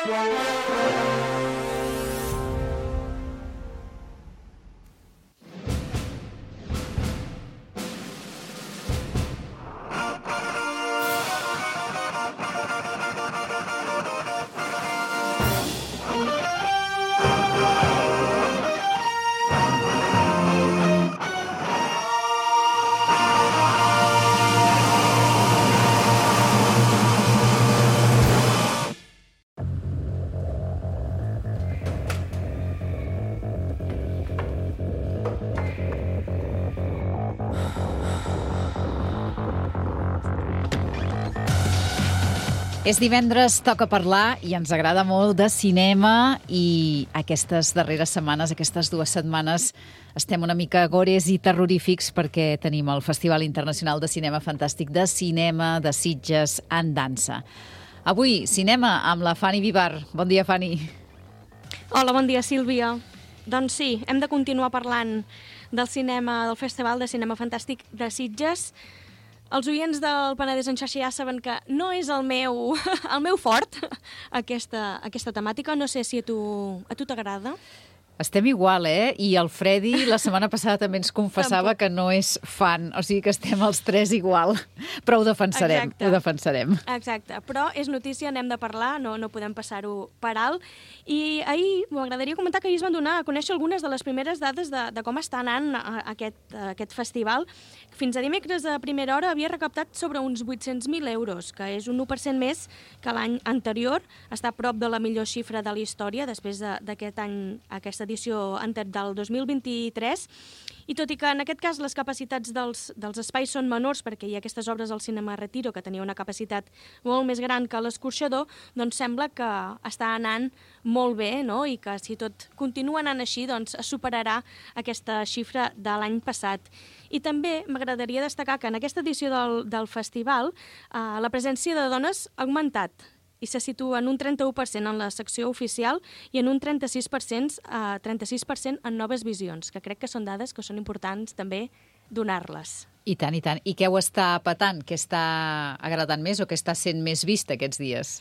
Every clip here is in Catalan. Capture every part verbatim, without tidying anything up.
És divendres, toca parlar i ens agrada molt de cinema i aquestes darreres setmanes, aquestes dues setmanes, estem una mica gores i terrorífics perquè tenim el Festival Internacional de Cinema Fantàstic de Cinema de Sitges en dansa. Avui, cinema amb la Fanny Vivar. Bon dia, Fanny. Hola, bon dia, Sílvia. Doncs sí, hem de continuar parlant del cinema, del Festival de Cinema Fantàstic de Sitges. Els oients del Penedès en xarxa ja saben que no és el meu, el meu fort, aquesta, aquesta temàtica. No sé si a tu a tu t'agrada. Estem igual, eh? I el Freddy la setmana passada també ens confessava Tampoc. que no és fan, o sigui que estem els tres igual. Però ho defensarem, Exacte. ho defensarem. Exacte, però és notícia, n'hem de parlar, no, no podem passar-ho per alt. I ahir m'agradaria comentar que ahir es van donar a conèixer algunes de les primeres dades de, de com està anant aquest, aquest festival. Fins a dimecres a primera hora havia recaptat sobre uns vuit-cents mil euros, que és un u per cent més que l'any anterior. Està a prop de la millor xifra de la història després d'aquest any, aquesta edició del dos mil vint-i-tres, i tot i que en aquest cas les capacitats dels, dels espais són menors, perquè hi ha aquestes obres al Cinema Retiro que tenia una capacitat molt més gran que l'Escorxador, doncs sembla que està anant molt bé, no? I que si tot continua anant així, doncs es superarà aquesta xifra de l'any passat. I també m'agradaria destacar que en aquesta edició del, del festival eh, la presència de dones ha augmentat i se situa en un trenta-u per cent en la secció oficial i en un trenta-sis per cent, eh, trenta-sis per cent en noves visions, que crec que són dades que són importants també donar-les. I tant, i tant. I què ho està patant? Què està agradant més o què està sent més vist aquests dies?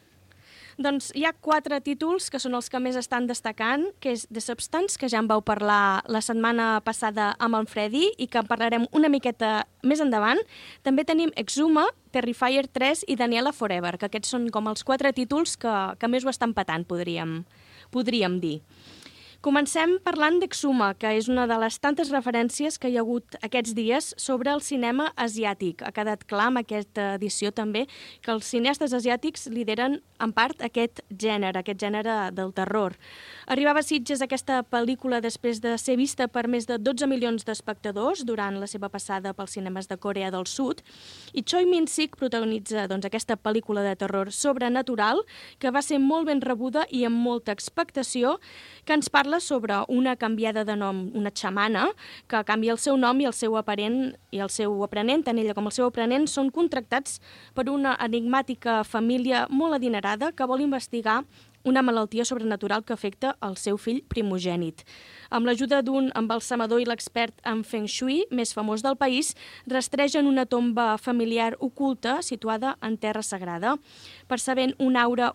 Doncs hi ha quatre títols que són els que més estan destacant, que és The Substance, que ja en vau parlar la setmana passada amb en Freddy i que en parlarem una miqueta més endavant. També tenim Exhuma, Terrifier tres i Daniela Forever, que aquests són com els quatre títols que, que més ho estan patant, podríem, podríem dir. Comencem parlant d'Exhuma, que és una de les tantes referències que hi ha hagut aquests dies sobre el cinema asiàtic. Ha quedat clar amb aquesta edició també que els cineastes asiàtics lideren en part aquest gènere, aquest gènere del terror. Arribava a Sitges aquesta pel·lícula després de ser vista per més de dotze milions d'espectadors durant la seva passada pels cinemes de Corea del Sud, i Choi Min-sik protagonitza doncs, aquesta pel·lícula de terror sobrenatural que va ser molt ben rebuda i amb molta expectació, que ens parla sobre una canviada de nom, una xamana, que canvia el seu nom i el seu aparent i el seu aprenent, tant ella com el seu aprenent, són contractats per una enigmàtica família molt adinerada que vol investigar una malaltia sobrenatural que afecta el seu fill primogènit. Amb l'ajuda d'un embalsamador i l'expert en Feng Shui més famós del país, rastregen una tomba familiar oculta situada en terra sagrada. Percebent una aura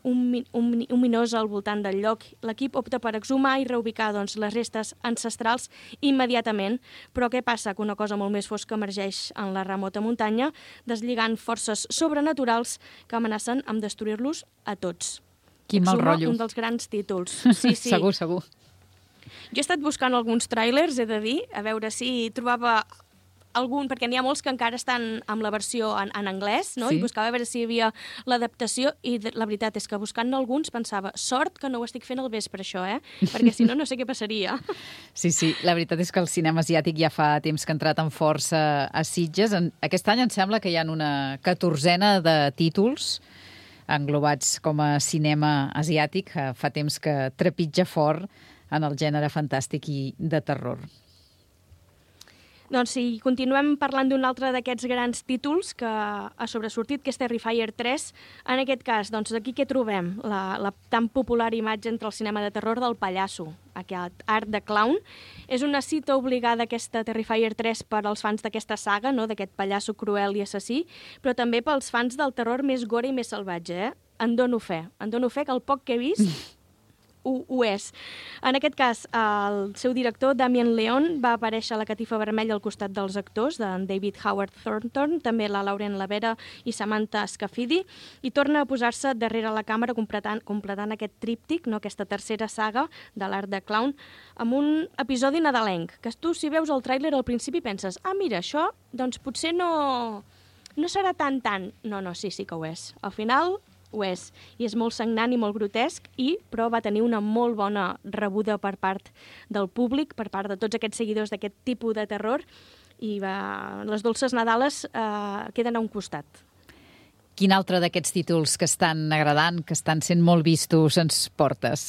ominosa al voltant del lloc, l'equip opta per exhumar i reubicar doncs, les restes ancestrals immediatament. Però què passa? Que una cosa molt més fosca emergeix en la remota muntanya, deslligant forces sobrenaturals que amenacen amb destruir-los a tots. Quin mal rotllo. Un dels grans títols. Sí, sí. Segur, segur. Jo he estat buscant alguns tràilers, he de dir, a veure si trobava algun, perquè n'hi ha molts que encara estan amb la versió en, en anglès, no? Sí. I buscava a veure si hi havia l'adaptació, i la veritat és que buscant alguns pensava, sort que no ho estic fent al vespre, això, eh? Perquè si no, no sé què passaria. Sí, sí, la veritat és que el cinema asiàtic ja fa temps que ha entrat amb força a Sitges. Aquest any em sembla que hi ha una catorzena de títols englobats com a cinema asiàtic, fa temps que trepitja fort en el gènere fantàstic i de terror. Doncs sí, continuem parlant d'un altre d'aquests grans títols que ha sobresortit, que és Terrifier tres. En aquest cas, doncs aquí què trobem? La, la tan popular imatge entre el cinema de terror del pallasso, aquest art de clown. És una cita obligada aquesta Terrifier tres per als fans d'aquesta saga, no? D'aquest pallasso cruel i assassí, però també pels fans del terror més gore i més salvatge. Eh? en dono fe. En dono fe que el poc que he vist ho, ho és. En aquest cas, el seu director, Damien Leone, va aparèixer a la catifa vermella al costat dels actors, de David Howard Thornton, també la Lauren Lavera i Samantha Scafidi, i torna a posar-se darrere la càmera completant, completant aquest tríptic, no? Aquesta tercera saga de l'art de clown, amb un episodi nadalenc, que tu, si veus el tràiler al principi, penses, ah, mira, això, doncs potser no, no serà tan tant. No, no, sí, sí que ho és. Al final ho és, i és molt sagnant i molt grotesc, i però va tenir una molt bona rebuda per part del públic, per part de tots aquests seguidors d'aquest tipus de terror, i va... les dolces Nadales eh, queden a un costat. Quin altre d'aquests títols que estan agradant, que estan sent molt vistos, ens portes?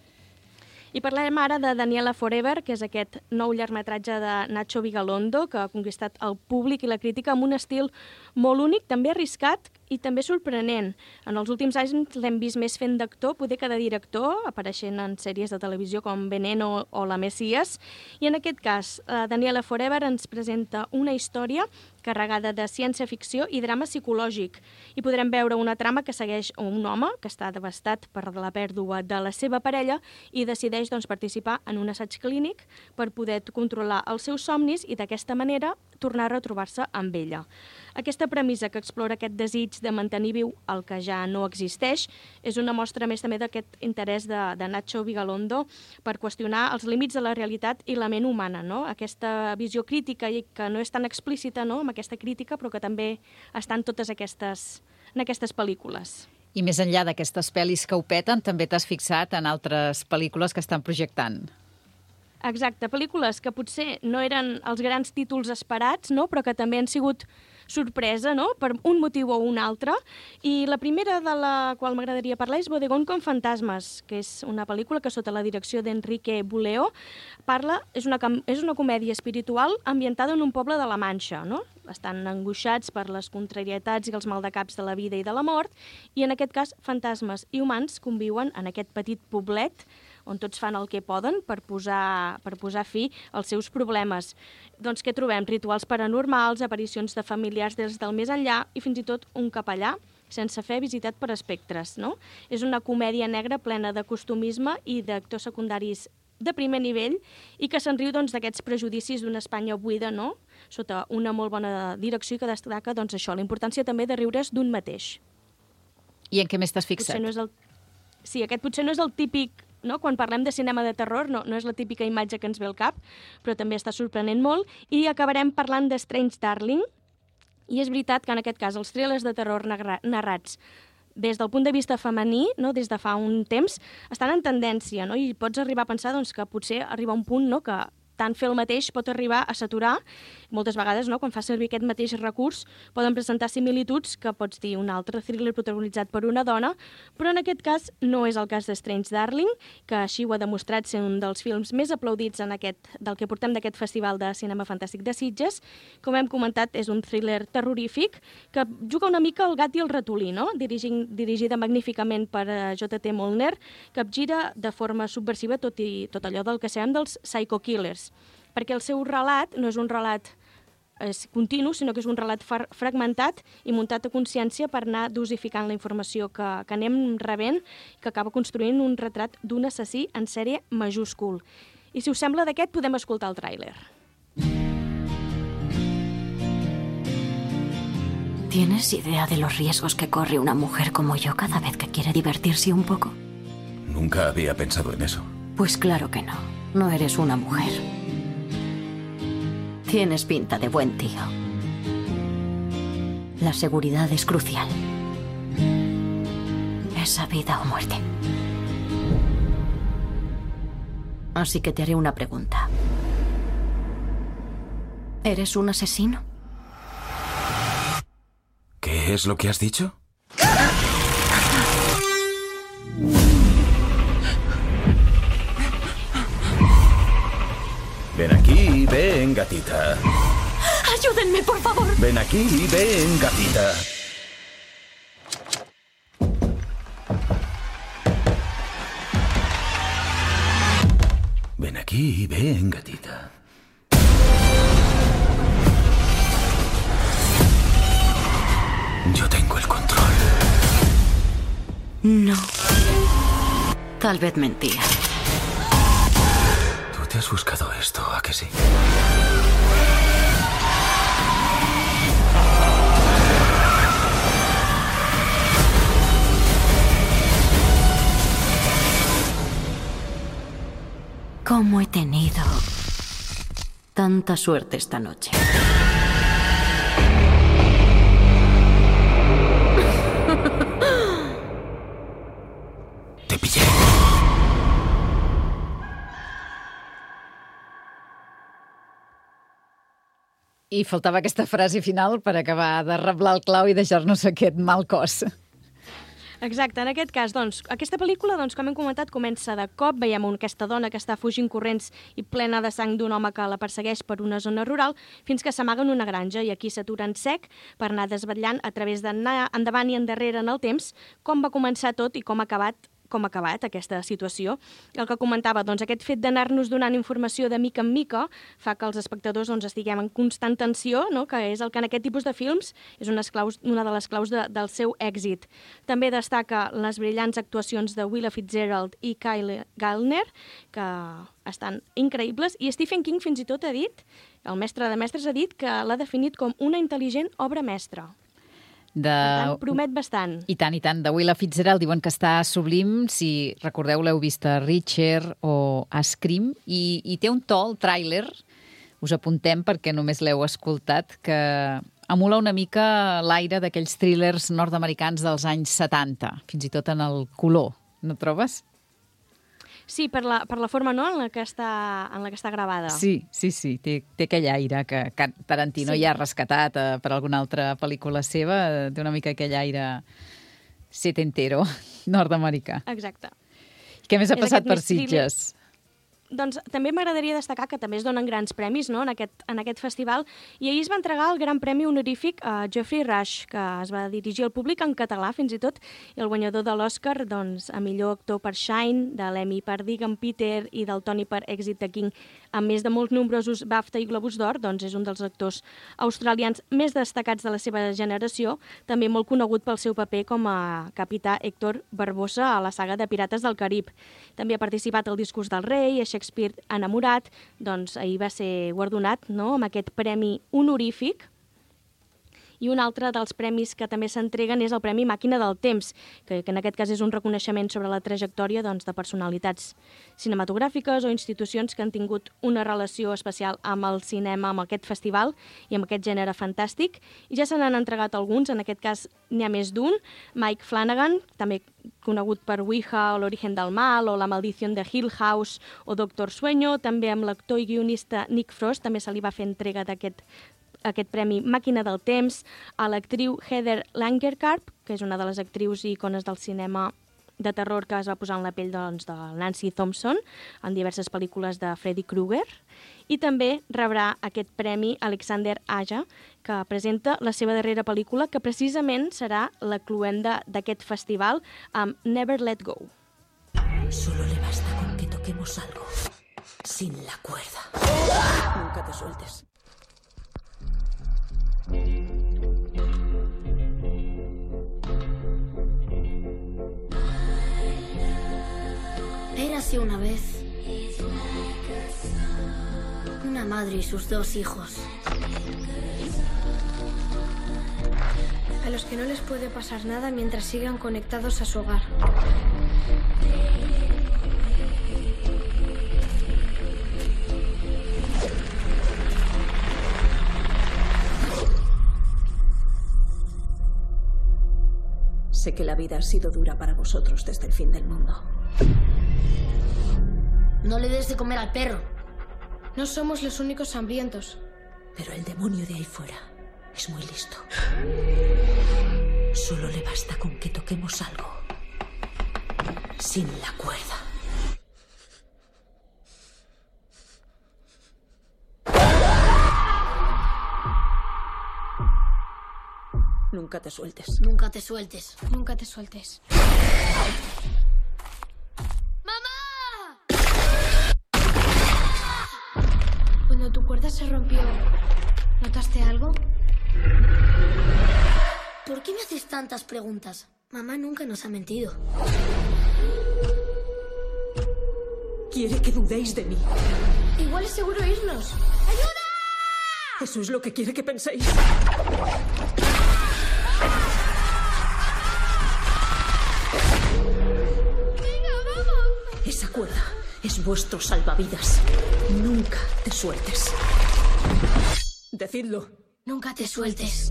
I parlem ara de Daniela Forever, que és aquest nou llargmetratge de Nacho Vigalondo, que ha conquistat el públic i la crítica amb un estil molt únic, també arriscat i també sorprenent. En els últims anys l'hem vist més fent d'actor, poder que de director, apareixent en sèries de televisió com Veneno o La Messias. I en aquest cas, Daniela Forever ens presenta una història carregada de ciència-ficció i drama psicològic. I podrem veure una trama que segueix un home que està devastat per la pèrdua de la seva parella i decideix doncs, participar en un assaig clínic per poder controlar els seus somnis i d'aquesta manera tornar a retrobar-se amb ella. Aquesta premissa que explora aquest desig de mantenir viu el que ja no existeix és una mostra més també d'aquest interès de, de Nacho Vigalondo per qüestionar els límits de la realitat i la ment humana, no? Aquesta visió crítica i que no és tan explícita, no? Amb aquesta crítica, però que també està en totes aquestes, en aquestes pel·lícules. I més enllà d'aquestes pel·lis que ho peten, també t'has fixat en altres pel·lícules que estan projectant. Exacte, pel·lícules que potser no eren els grans títols esperats, no? Però que també han sigut sorpresa, no? Per un motiu o un altre. I la primera de la qual m'agradaria parlar és Bodegón con fantasmes, que és una pel·lícula que sota la direcció d'Enrique Buleo parla, és una, és una comèdia espiritual ambientada en un poble de la Manxa, no? Estan angoixats per les contrarietats i els maldecaps de la vida i de la mort, i en aquest cas fantasmes i humans conviuen en aquest petit poblet on tots fan el que poden per posar, per posar fi als seus problemes. Doncs què trobem? Rituals paranormals, aparicions de familiars des del més enllà i fins i tot un capellà sense fe visitat per espectres, no? És una comèdia negra plena de costumisme i d'actors secundaris de primer nivell i que se'n riu doncs, d'aquests prejudicis d'una Espanya buida, no? Sota una molt bona direcció que destaca doncs, això, la importància també de riure's d'un mateix. I en què més t'has fixat? No és el... Sí, aquest potser no és el típic... No? Quan parlem de cinema de terror no, no és la típica imatge que ens ve al cap, però també està sorprenent molt. I acabarem parlant de Strange Darling, i és veritat que en aquest cas els thrillers de terror narrats des del punt de vista femení, no? Des de fa un temps, estan en tendència, no? I pots arribar a pensar doncs, que potser arriba un punt, no? Que tant fer el mateix pot arribar a saturar. Moltes vegades, no, quan fa servir aquest mateix recurs, poden presentar similituds que pots dir un altre thriller protagonitzat per una dona, però en aquest cas no és el cas de Strange Darling, que així ho ha demostrat ser un dels films més aplaudits en aquest, del que portem d'aquest Festival de Cinema Fantàstic de Sitges. Com hem comentat, és un thriller terrorífic que juga una mica el gat i el ratolí, no? Dirigint, dirigida magníficament per J T Molnar, que gira de forma subversiva tot, i, tot allò del que sabem dels psycho killers, perquè el seu relat no és un relat és continu, sinó que és un relat fragmentat i muntat a consciència per anar dosificant la informació que, que anem rebent, que acaba construint un retrat d'un assassí en sèrie majúscul. I si us sembla d'aquest, podem escoltar el tràiler. ¿Tienes idea de los riesgos que corre una mujer como yo cada vez que quiere divertirse un poco? Nunca había pensado en eso. Pues claro que no. No eres una mujer. Tienes pinta de buen tío. La seguridad es crucial. Esa vida o muerte. Así que te haré una pregunta. ¿Eres un asesino? ¿Qué es lo que has dicho? Ven aquí, ven, gatita. ¡Ayúdenme, por favor! Ven aquí, ven, gatita. Ven aquí, ven, gatita. Yo tengo el control. No. Tal vez mentía. Tú te has buscado esto, ¿a que sí? ¿Cómo he tenido tanta suerte esta noche? Te pillé. I faltava aquesta frase final per acabar de reblar el clau i deixar-nos aquest mal cos. Exacte, en aquest cas, doncs, aquesta pel·lícula, doncs, com hem comentat, comença de cop, veiem aquesta dona que està fugint corrents i plena de sang d'un home que la persegueix per una zona rural, fins que s'amaga en una granja i aquí s'atura en sec per anar desvetllant a través d'anar endavant i endarrere en el temps com va començar tot i com ha acabat com ha acabat aquesta situació. El que comentava, doncs, aquest fet d'anar-nos donant informació de mica en mica fa que els espectadors doncs, estiguem en constant tensió, no? Que és el que en aquest tipus de films és una, claus, una de les claus de, del seu èxit. També destaca les brillants actuacions de Willa Fitzgerald i Kyle Gallner, que estan increïbles, i Stephen King fins i tot ha dit, el mestre de mestres ha dit que l'ha definit com una intel·ligent obra mestra. De... Per tant, promet bastant. I tant, i tant. De Willa Fitzgerald diuen que està sublim, si recordeu l'heu vist a Richard o a Scream, i, i té un to, el tràiler, us apuntem perquè només l'heu escoltat, que emula una mica l'aire d'aquells thrillers nord-americans dels anys setanta, fins i tot en el color, no trobes? Sí, per la, per la forma, no?, en la que està, en la que està gravada. Sí, sí, sí, té, té aquell aire que, que Tarantino sí. ja ha rescatat eh, per alguna altra pel·lícula seva, té una mica aquell aire setentero, nord-americà. Exacte. Què més ha és passat per Sitges? Doncs també m'agradaria destacar que també es donen grans premis, no?, en aquest, en aquest festival, i ahir es va entregar el Gran Premi Honorífic a Geoffrey Rush, que es va dirigir al públic en català fins i tot, i el guanyador de l'Oscar, doncs, a millor actor per Shine, de l'Emmy per Digan Peter i del Tony per Exit the King, amb més de molts nombrosos BAFTA i Globus d'Or, doncs és un dels actors australians més destacats de la seva generació, també molt conegut pel seu paper com a capità Héctor Barbosa a la saga de Pirates del Carib. També ha participat al Discurs del Rei, a Shakespeare enamorat, doncs ahir va ser guardonat, no?, amb aquest premi honorífic. I un altre dels premis que també s'entreguen és el Premi Màquina del Temps, que, que en aquest cas és un reconeixement sobre la trajectòria, doncs, de personalitats cinematogràfiques o institucions que han tingut una relació especial amb el cinema, amb aquest festival i amb aquest gènere fantàstic. I ja se n'han entregat alguns, en aquest cas n'hi ha més d'un. Mike Flanagan, també conegut per Ouija o L'origen del mal o La maldición de Hill House o Doctor Sueño, també amb l'actor i guionista Nick Frost, també se li va fer entrega d'aquest aquest premi Màquina del Temps, a l'actriu Heather Langenkamp, que és una de les actrius i icones del cinema de terror que es va posar en la pell, doncs, de Nancy Thompson en diverses pel·lícules de Freddy Krueger, i també rebrà aquest premi Alexander Aja, que presenta la seva darrera pel·lícula, que precisament serà la cloenda d'aquest festival, amb Never Let Go. Solo le basta con que toquemos algo sin la cuerda. Nunca te sueltes. Érase una vez una madre y sus dos hijos, a los que no les puede pasar nada mientras sigan conectados a su hogar. Sé que la vida ha sido dura para vosotros desde el fin del mundo. No le des de comer al perro. No somos los únicos hambrientos. Pero el demonio de ahí fuera es muy listo. Solo le basta con que toquemos algo sin la cuerda. Nunca te sueltes. Nunca te sueltes. Nunca te sueltes. ¡Mamá! Cuando tu cuerda se rompió, ¿notaste algo? ¿Por qué me haces tantas preguntas? Mamá nunca nos ha mentido. Quiere que dudéis de mí. Igual es seguro irnos. Eso es lo que quiere que penséis. Esa cuerda es vuestro salvavidas. Nunca te sueltes. Decidlo. Nunca te sueltes.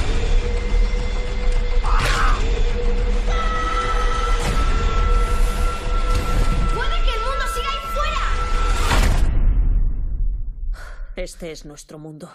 ¡Puede que el mundo siga ahí fuera! Este es nuestro mundo.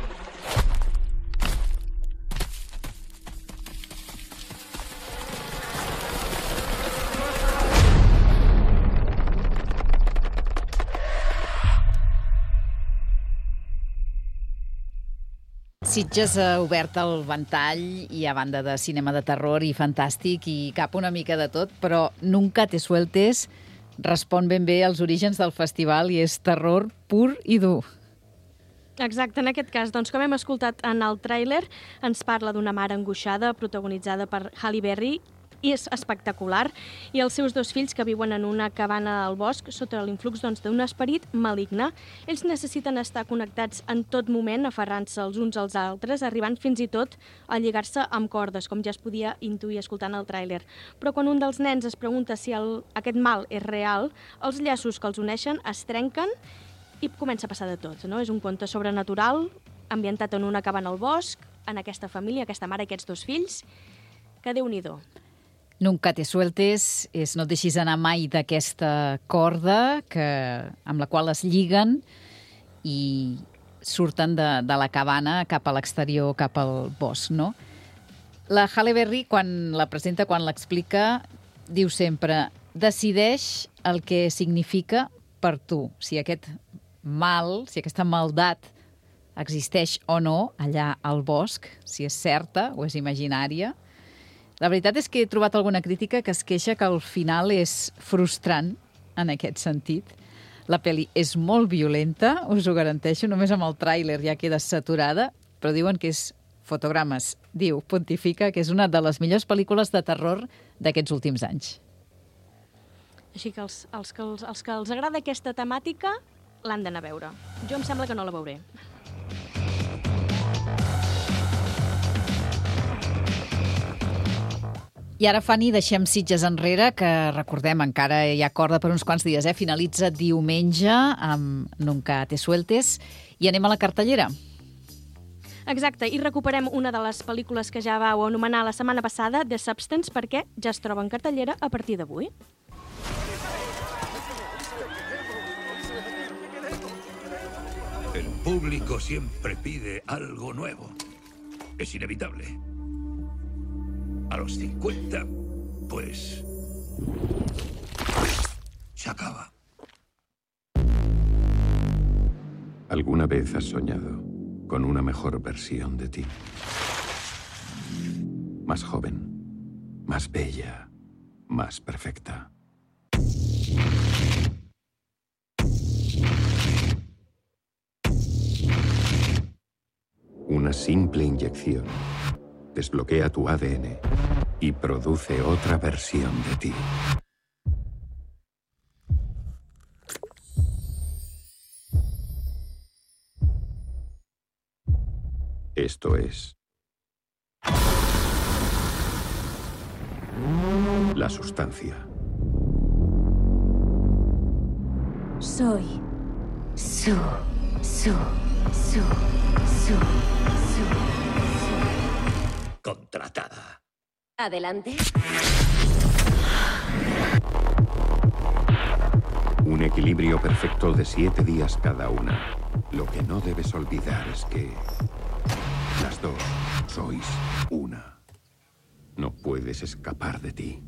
Sitges ha obert el ventall i a banda de cinema de terror i fantàstic i cap una mica de tot, però Nunca te sueltes respon ben bé als orígens del festival i és terror pur i dur. Exacte, en aquest cas, doncs, com hem escoltat en el tràiler, ens parla d'una mare angoixada protagonitzada per Halle Berry, i és espectacular, i els seus dos fills que viuen en una cabana al bosc sota l'influx doncs, d'un esperit maligne. Ells necessiten estar connectats en tot moment, aferrant-se els uns als altres, arribant fins i tot a lligar-se amb cordes, com ja es podia intuir escoltant el tràiler. Però quan un dels nens es pregunta si el, aquest mal és real, els llaços que els uneixen es trenquen i comença a passar de tot. No? És un conte sobrenatural, ambientat en una cabana al bosc, en aquesta família, aquesta mare i aquests dos fills, que Déu-n'hi-do. Nunca te sueltes és no et deixis anar mai d'aquesta corda que, amb la qual es lliguen i surten de, de la cabana cap a l'exterior, cap al bosc, no? La Halle Berry, quan la presenta, quan l'explica, diu sempre, decideix el que significa per tu. Si aquest mal, si aquesta maldat existeix o no allà al bosc, si és certa o és imaginària. La veritat és que he trobat alguna crítica que es queixa que el final és frustrant en aquest sentit. La pel·li és molt violenta, us ho garanteixo, només amb el tràiler ja queda saturada, però diuen que és fotogrames, diu, pontifica, que és una de les millors pel·lícules de terror d'aquests últims anys. Així que els, els, que els, els que els agrada aquesta temàtica l'han d'anar a veure. Jo em sembla que no la veuré. I ara, Fanny, deixem Sitges enrere, que recordem, encara hi ha corda per uns quants dies, eh? Finalitza diumenge amb Nunca te sueltes i anem a la cartellera. Exacte, i recuperem una de les pel·lícules que ja vau anomenar la setmana passada, The Substance, perquè ja es troba en cartellera a partir d'avui. El público siempre pide algo nuevo. Es inevitable. A los cincuenta, pues... se acaba. ¿Alguna vez has soñado con una mejor versión de ti? Más joven, más bella, más perfecta. Una simple inyección desbloquea tu A D N y produce otra versión de ti. Esto es la sustancia. Soy su, su, su, su, su. Contratada. Adelante. Un equilibrio perfecto de siete días cada una. Lo que no debes olvidar es que las dos sois una. No puedes escapar de ti.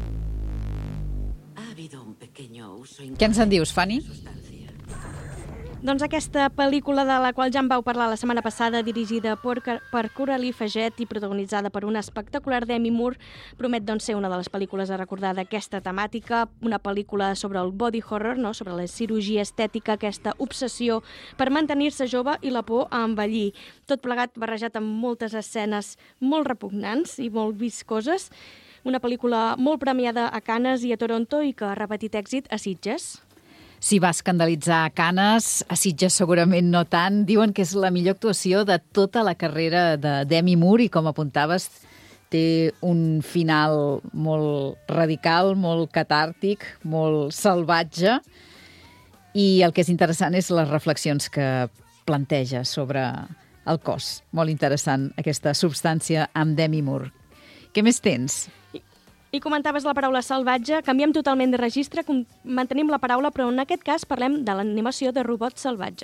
Ha habido un pequeño uso. Què ens en dius, Fanny? Doncs aquesta pel·lícula de la qual ja en vau parlar la setmana passada, dirigida per, per Coralie Faget i protagonitzada per una espectacular Demi Moore, promet doncs, ser una de les pel·lícules a recordar d'aquesta temàtica, una pel·lícula sobre el body horror, no? Sobre la cirurgia estètica, aquesta obsessió per mantenir-se jove i la por a envellir. Tot plegat barrejat amb moltes escenes molt repugnants i molt viscoses. Una pel·lícula molt premiada a Cannes i a Toronto i que ha repetit èxit a Sitges. Si va escandalitzar a Cannes, a Sitges segurament no tant. Diuen que és la millor actuació de tota la carrera de Demi Moore i, com apuntaves, té un final molt radical, molt catàrtic, molt salvatge. I el que és interessant és les reflexions que planteja sobre el cos. Molt interessant, aquesta substància amb Demi Moore. Què més tens? I comentaves la paraula salvatge, canviem totalment de registre, mantenim la paraula, però en aquest cas parlem de l'animació de robot salvatge.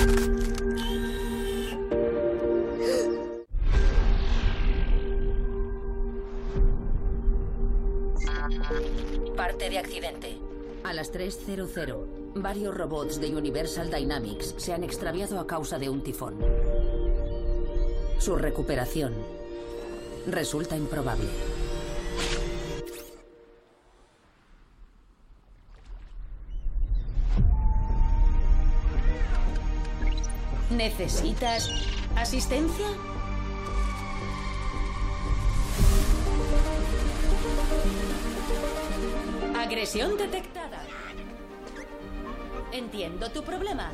Parte de accidente. A las tres cero cero, varios robots de Universal Dynamics se han extraviado a causa de un tifón. Su recuperación resulta improbable. ¿Necesitas asistencia? Agresión detectada. Entiendo tu problema.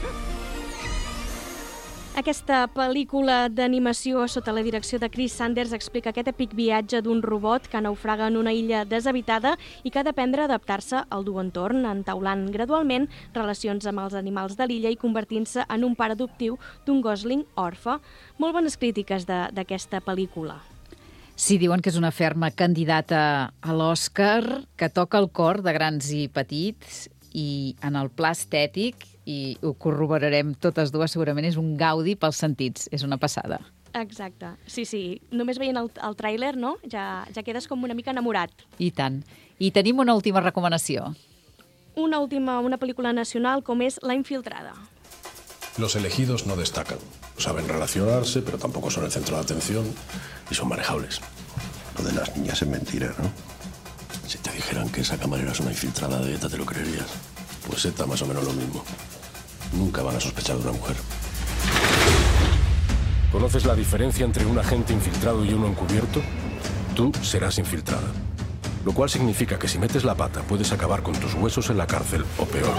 Aquesta pel·lícula d'animació sota la direcció de Chris Sanders explica aquest èpic viatge d'un robot que naufraga en una illa deshabitada i que ha d'aprendre a adaptar-se al dur entorn, entaulant gradualment relacions amb els animals de l'illa i convertint-se en un pare adoptiu d'un gosling orfe. Molt bones crítiques d'aquesta pel·lícula. Sí, diuen que és una ferma candidata a l'Oscar, que toca el cor de grans i petits, i en el pla estètic, i ho corroborarem totes dues, segurament és un gaudi pels sentits, és una passada. Exacte, sí, sí. Només veient el, el tràiler, no? Ja, ja quedes com una mica enamorat. I tant. I tenim una última recomanació. Una última, una pel·lícula nacional com és La Infiltrada. Los elegidos no destacan. Saben relacionarse, pero tampoco son el centro de atención y son manejables. Lo de las niñas es mentira, ¿no? Si te dijeran que esa camarera es una infiltrada de ETA, ¿te lo creerías? Pues ETA más o menos lo mismo. Nunca van a sospechar de una mujer. ¿Conoces la diferencia entre un agente infiltrado y uno encubierto? Tú serás infiltrada. Lo cual significa que si metes la pata puedes acabar con tus huesos en la cárcel o peor.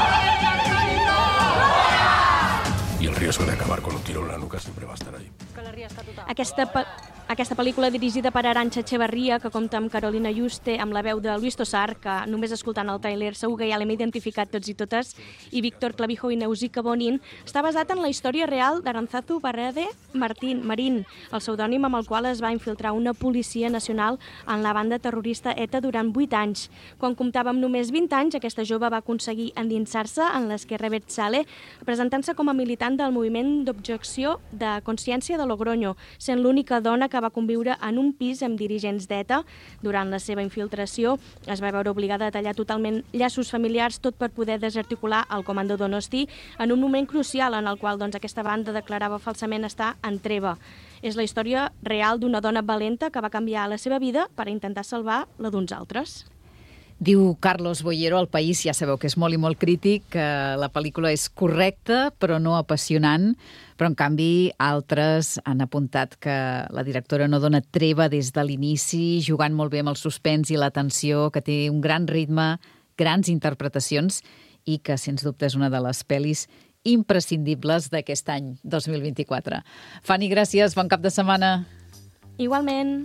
Y el riesgo de acabar con un tiro en la nuca siempre va a estar ahí. Aquesta, aquesta pel·lícula dirigida per Arantxa Echeverría, que compta amb Carolina Yuste, amb la veu de Luis Tosar, que només escoltant el tràiler segur que ja l'hem identificat tots i totes, i Víctor Clavijo i Neusica Bonin, està basat en la història real d'Aranzazu Barrede Martín, Marín, el pseudònim amb el qual es va infiltrar una policia nacional en la banda terrorista ETA durant vuit anys. Quan comptava amb només vint anys, aquesta jove va aconseguir endinsar-se en l'Esquerra Abertzale, presentant-se com a militant del moviment d'objecció de consciència de Logroño, sent l'única dona que va conviure en un pis amb dirigents d'ETA. Durant la seva infiltració es va veure obligada a tallar totalment llaços familiars, tot per poder desarticular el comando Donosti en un moment crucial en el qual doncs, aquesta banda declarava falsament estar en treva. És la història real d'una dona valenta que va canviar la seva vida per intentar salvar la d'uns altres. Diu Carlos Boyero al País, ja sabeu que és molt i molt crític, que la pel·lícula és correcta però no apassionant, però en canvi altres han apuntat que la directora no dona treva des de l'inici, jugant molt bé amb el suspens i la tensió, que té un gran ritme, grans interpretacions i que, sens dubte, és una de les pel·lis imprescindibles d'aquest any dos mil vint-i-quatre. Fanny, gràcies, bon cap de setmana. Igualment.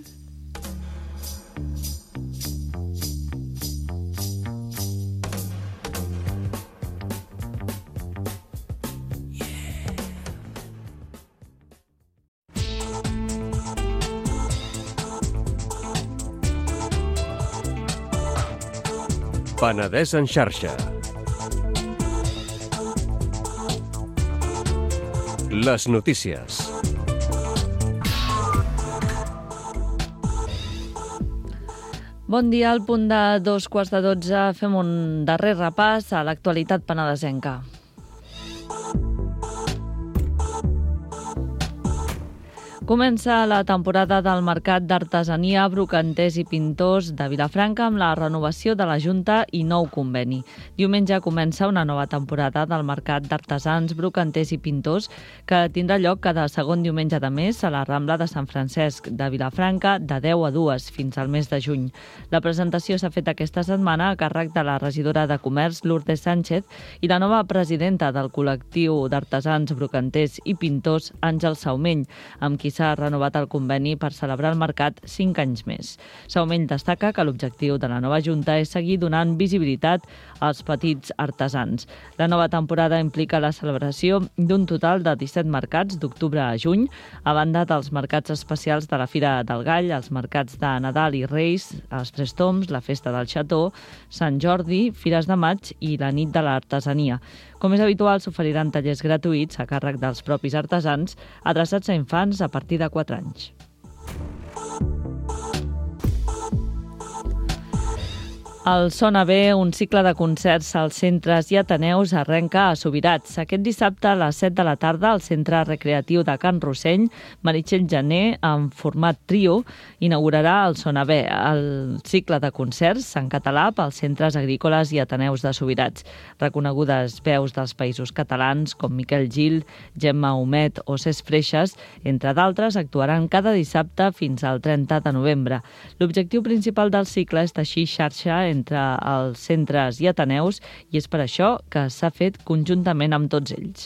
Penedès en xarxa. Les notícies. Bon dia, al punt de dos quarts de dotze fem un darrer repàs a l'actualitat penedesenca. Comença la temporada del Mercat d'Artesania, Brocanters i Pintors de Vilafranca amb la renovació de la Junta i nou conveni. Diumenge comença una nova temporada del Mercat d'Artesans, Brocanters i Pintors que tindrà lloc cada segon diumenge de mes a la Rambla de Sant Francesc de Vilafranca de deu a dues fins al mes de juny. La presentació s'ha fet aquesta setmana a càrrec de la regidora de Comerç, Lourdes Sánchez, i la nova presidenta del col·lectiu d'artesans, brocanters i pintors, Àngel Saumell, amb qui s'ha renovat el conveni per celebrar el mercat cinc anys més. Saumell destaca que l'objectiu de la nova Junta és seguir donant visibilitat als petits artesans. La nova temporada implica la celebració d'un total de disset mercats d'octubre a juny, a banda dels mercats especials de la Fira del Gall, els mercats de Nadal i Reis, els Tres Tombs, la Festa del Xató, Sant Jordi, Fires de Maig i la Nit de l'Artesania. Com és habitual, s'oferiran tallers gratuïts a càrrec dels propis artesans adreçats a infants a partir de quatre anys. El Sona Bé, un cicle de concerts als centres i ateneus, arrenca a Subirats. Aquest dissabte a les set de la tarda al Centre Recreatiu de Can Rossell, Meritxell Jané, en format trio, inaugurarà el Sona Bé, el cicle de concerts en català pels centres agrícoles i ateneus de Subirats. Reconegudes veus dels països catalans com Miquel Gil, Gemma Humet o Cesc Freixas, entre d'altres, actuaran cada dissabte fins al trenta de novembre. L'objectiu principal del cicle és teixir xarxa entre els centres i ateneus i és per això que s'ha fet conjuntament amb tots ells.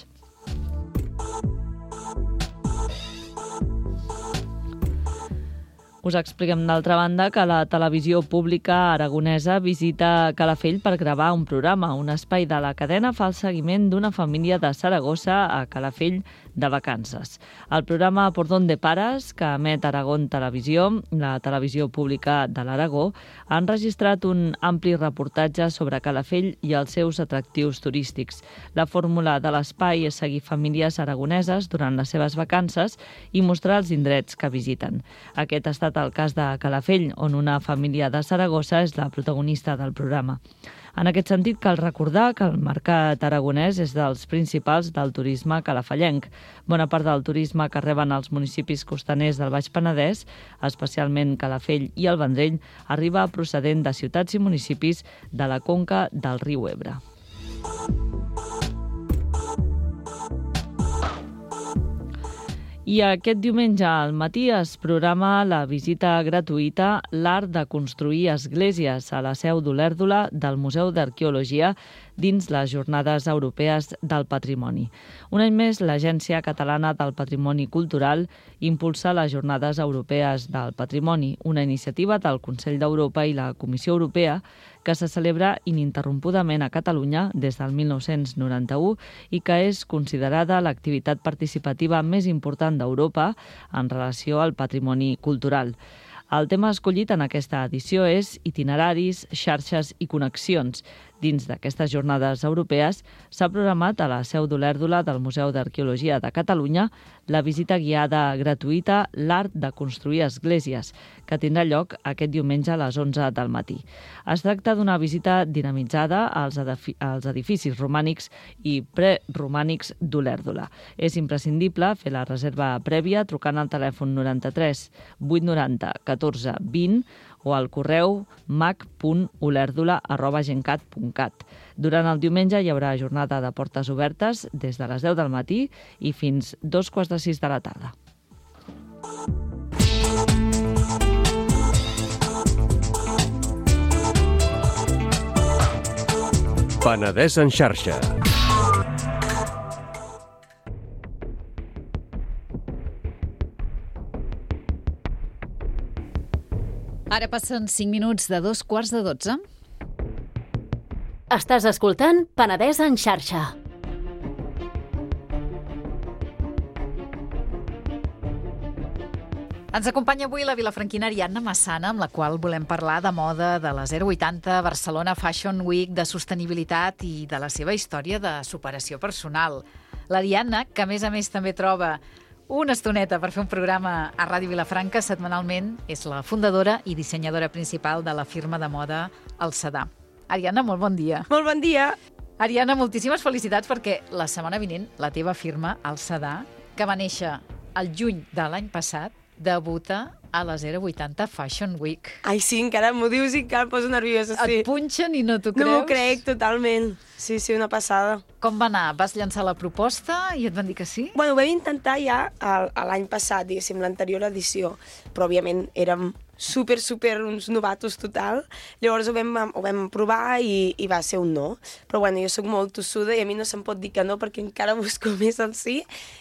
Us expliquem d'altra banda que la televisió pública aragonesa visita Calafell per gravar un programa. Un espai de la cadena fa el seguiment d'una família de Saragossa a Calafell de vacances. El programa Por Donde Paras, que emet Aragón Televisió, la televisió pública de l'Aragó, ha enregistrat un ampli reportatge sobre Calafell i els seus atractius turístics. La fórmula de l'espai és seguir famílies aragoneses durant les seves vacances i mostrar els indrets que visiten. Aquest ha estat el cas de Calafell, on una família de Saragossa és la protagonista del programa. En aquest sentit, cal recordar que el mercat aragonès és dels principals del turisme calafallenc. Bona part del turisme que reben els municipis costaners del Baix Penedès, especialment Calafell i el Vendrell, arriba procedent de ciutats i municipis de la conca del riu Ebre. I aquest diumenge al matí es programa la visita gratuïta L'art de construir esglésies a la seu d'Olèrdola del Museu d'Arqueologia dins les Jornades Europees del Patrimoni. Un any més, l'Agència Catalana del Patrimoni Cultural impulsa les Jornades Europees del Patrimoni, una iniciativa del Consell d'Europa i la Comissió Europea que se celebra ininterrompudament a Catalunya des del mil nou-cents noranta-u i que és considerada l'activitat participativa més important d'Europa en relació al patrimoni cultural. El tema escollit en aquesta edició és itineraris, xarxes i connexions. Dins d'aquestes jornades europees s'ha programat a la seu d'Olèrdola del Museu d'Arqueologia de Catalunya la visita guiada gratuïta L'art de construir esglésies, que tindrà lloc aquest diumenge a les onze del matí. Es tracta d'una visita dinamitzada als edificis romànics i preromànics d'Olèrdola. És imprescindible fer la reserva prèvia trucant al telèfon noranta-tres vuit noranta catorze vint o al correu mac punt olèrdola arroba gencat punt cat. Durant el diumenge hi haurà jornada de portes obertes des de les deu del matí i fins dos quarts de sis de la tarda. Penedès en xarxa. Ara passen cinc minuts de dos quarts de dotze. Estàs escoltant Penedès en xarxa. Ens acompanya avui la vilafranquina Ariadna Massana, amb la qual volem parlar de moda, de la zero vuitanta, Barcelona Fashion Week, de sostenibilitat i de la seva història de superació personal. L'Ariadna, que a més a més també troba una estoneta per fer un programa a Ràdio Vilafranca setmanalment, és la fundadora i dissenyadora principal de la firma de moda El Sedà. Ariadna, molt bon dia. Molt bon dia. Ariadna, moltíssimes felicitats perquè la setmana vinent la teva firma, El Sedà, que va néixer el juny de l'any passat, debuta a la zero vuitanta Fashion Week. Ai, sí, encara m'ho dius i encara em poso nerviosa, sí. Et punxen i no t'ho creus? No m'ho crec, totalment. Sí, sí, una passada. Com va anar? Vas llançar la proposta i et van dir que sí? Bueno, ho vam intentar ja l'any passat, diguéssim, l'anterior edició, però òbviament érem super, super uns novatos total. Llavors ho vam, ho vam provar i, i va ser un no. Però bueno, jo sóc molt tossuda i a mi no se'm pot dir que no perquè encara busco més el sí.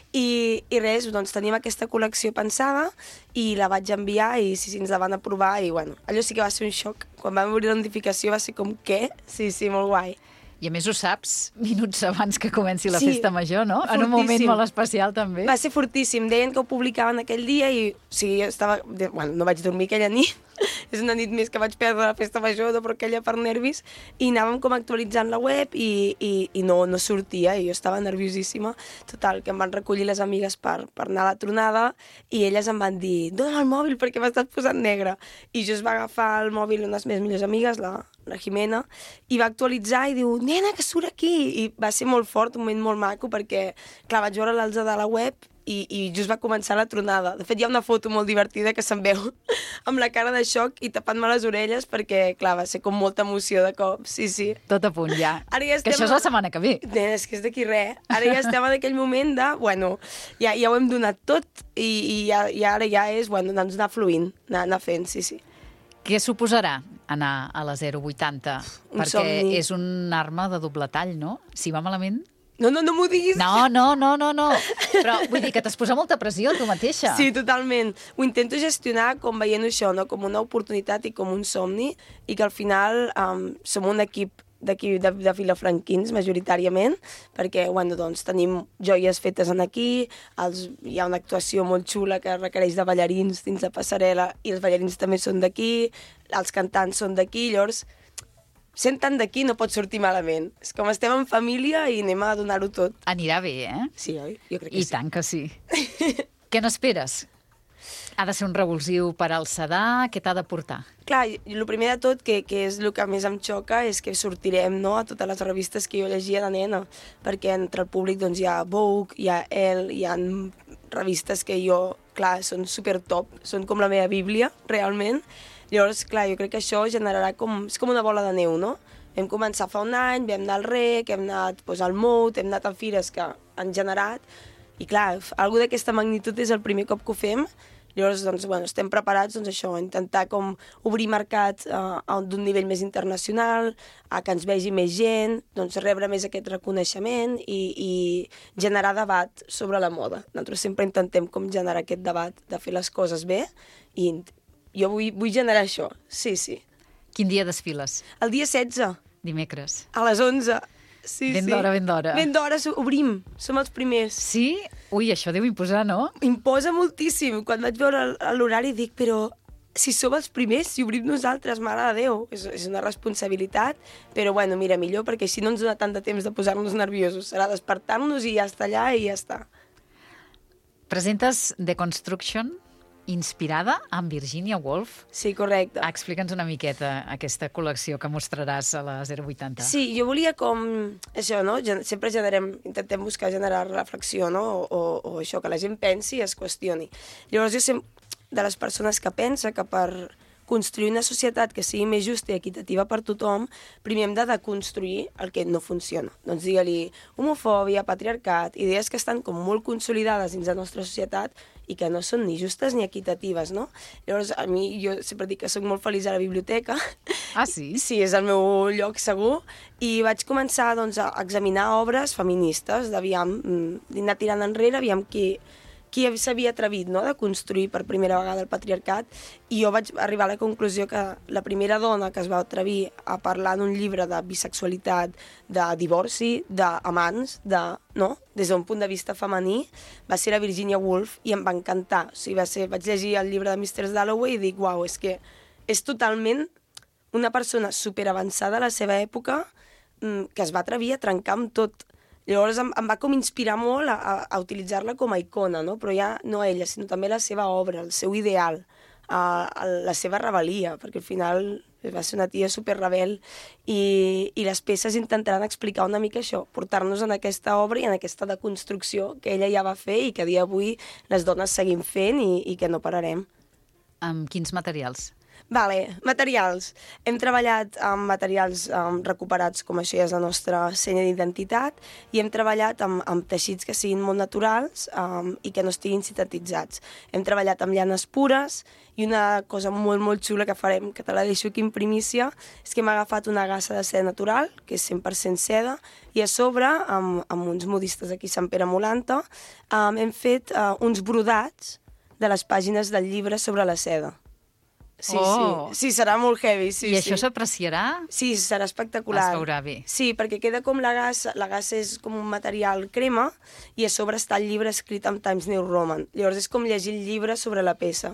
I, i res, doncs teníem aquesta col·lecció pensada i la vaig enviar i sí, sí, ens la van aprovar i bueno, allò sí que va ser un xoc. Quan vam obrir la notificació va ser com, què? Sí, sí, molt guai. I a més ho saps minuts abans que comenci la sí, festa major, no? Fortíssim. En un moment molt especial, també. Va ser fortíssim. Deien que ho publicaven aquell dia i o sigui, jo estava... Bueno, no vaig dormir aquella nit. És una nit més que vaig perdre la festa major, no, però aquella per nervis. I anàvem com actualitzant la web i, i, i no, no sortia. I jo estava nerviosíssima. Total, que em van recollir les amigues per, per anar a la tronada i elles em van dir, dona el mòbil perquè m'ha estat posant negre. I jo es va agafar el mòbil unes meves millors amigues, la, la Jimena, i va actualitzar i diu, nena, que surt aquí! I va ser molt fort, un moment molt maco, perquè, clar, vaig veure l'alza de la web i, i just va començar la tronada. De fet, hi ha una foto molt divertida que se'n veu amb la cara de xoc i tapant-me les orelles perquè, clar, va ser com molta emoció de cop. Sí, sí. Tot a punt, ja. Ara ja que això és la setmana que ve. Nena, és que és d'aquí res. Ara ja estem en aquell moment de, bueno, ja, ja ho hem donat tot i, i, ja, i ara ja és, bueno, doncs anar fluint, anar, anar fent, sí, sí. Què suposarà anar a la zero vuitanta? Un Perquè somni. és un arma de doble tall, no? Si va malament... No, no, no m'ho diguis. No, no, no, no, no. Però vull dir que t'has posat molta pressió tu mateixa. Sí, totalment. Ho intento gestionar com veient això, no? Com una oportunitat i com un somni, i que al final um, som un equip d'aquí de, de vilafranquins, majoritàriament, perquè bueno, doncs, tenim joies fetes en aquí, els, hi ha una actuació molt xula que requereix de ballarins dins la passarel·la, i els ballarins també són d'aquí, els cantants són d'aquí, llavors sent tant d'aquí no pot sortir malament. És com estem en família i anem a donar-ho tot. Anirà bé, eh? Sí, oi? Jo crec que I sí. tant que sí. Què n'esperes? Ha de ser un revulsiu per al Sedà? Què t'ha de portar? Clar, el primer de tot, que, que és el que més em xoca, és que sortirem, no?, a totes les revistes que jo llegia de nena, perquè entre el públic doncs, hi ha Vogue, hi ha Elle, hi ha revistes que jo, clar, són super top, són com la meva bíblia, realment. Llavors, clar, jo crec que això generarà com... És com una bola de neu, no? Vam començar fa un any, vam anar al Rec, hem anat doncs, al Mout, hem anat a fires que han generat, i clar, algú d'aquesta magnitud és el primer cop que ho fem. Llavors, doncs, bueno, estem preparats, doncs, això, a intentar com obrir mercat uh, d'un nivell més internacional, a que ens vegi més gent, doncs, rebre més aquest reconeixement i, i generar debat sobre la moda. Nosaltres sempre intentem com generar aquest debat de fer les coses bé i jo vull, vull generar això, sí, sí. Quin dia desfiles? El dia setze. Dimecres. A les onze. Sí, ben sí. d'hora, ben d'hora. Ben d'hora, obrim, som els primers. Sí? Ui, això deu imposar, no? Imposa moltíssim. Quan vaig veure l'horari dic, però si som els primers, si obrim nosaltres, mare de Déu, és, és una responsabilitat, però bueno, mira, millor, perquè així no ens dona tant de temps de posar-nos nerviosos. Serà despertar-nos i ja està allà i ja està. Presentes The Construction, inspirada en Virginia Woolf. Sí, correcte. Explica'ns una miqueta aquesta col·lecció que mostraràs a la zero vuitanta. Sí, jo volia com... Això, no? Sempre generem, intentem buscar generar reflexió, no? O, o, o això, que la gent pensi i es qüestioni. Llavors jo sempre, de les persones que pensa que per construir una societat que sigui més justa i equitativa per tothom, primer hem de deconstruir el que no funciona. Doncs digue-li homofòbia, patriarcat, idees que estan com molt consolidades dins la nostra societat i que no són ni justes ni equitatives, no? Llavors, a mi, jo sempre dic que soc molt feliç a la biblioteca. Ah, sí? Sí, és el meu lloc segur. I vaig començar doncs, a examinar obres feministes, d'aviam, anar tirant enrere, aviam qui... qui s'havia atrevit, no?, de construir per primera vegada el patriarcat, i jo vaig arribar a la conclusió que la primera dona que es va atrevir a parlar en un llibre de bisexualitat, de divorci, d'amants, de, no?, des d'un punt de vista femení, va ser la Virginia Woolf, i em va encantar. O sigui, va ser, vaig llegir el llibre de mister Dalloway i dic, uau, és que és totalment una persona superavançada a la seva època que es va atrevir a trencar amb tot. Llavors em, em va com inspirar molt a, a, a utilitzar-la com a icona, no? Però ja no ella, sinó també la seva obra, el seu ideal, a, a la seva rebel·lia, perquè al final va ser una tia superrebel i, i les peces intentaran explicar una mica això, portar-nos en aquesta obra i en aquesta deconstrucció que ella ja va fer i que a dia d'avui les dones seguim fent i, i que no pararem. Amb quins materials? Vale, materials. Hem treballat amb materials um, recuperats, com això ja és la nostra senya d'identitat, i hem treballat amb, amb teixits que siguin molt naturals um, i que no estiguin sintetitzats. Hem treballat amb llanes pures i una cosa molt, molt xula que farem, que te la deixo aquí en primícia, és que hem agafat una gassa de seda natural, que és cent per cent seda, i a sobre, amb, amb uns modistes aquí a Sant Pere Molanta, um, hem fet uh, uns brodats de les pàgines del llibre sobre la seda. Sí, oh. sí, sí, serà molt heavy. Sí, I sí. això s'apreciarà? Sí, serà espectacular. Es veurà bé. Sí, perquè queda com la gassa, la gassa és com un material crema i a sobre està el llibre escrit amb Times New Roman. Llavors és com llegir el llibre sobre la peça.